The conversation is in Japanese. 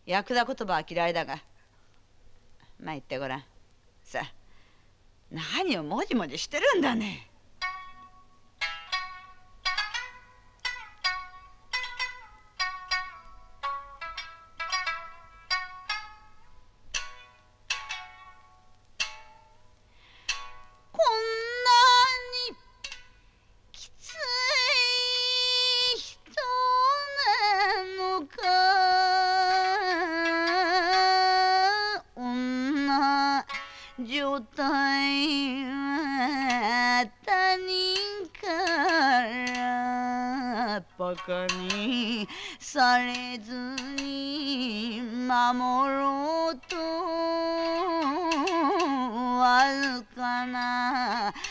ヤクザ言葉は嫌いだが、まあ言ってごらん。さあ、何をもじもじしてるんだね。こんなにきつい人なのか、女状態は他人からバカにされずに守ろうとわずかな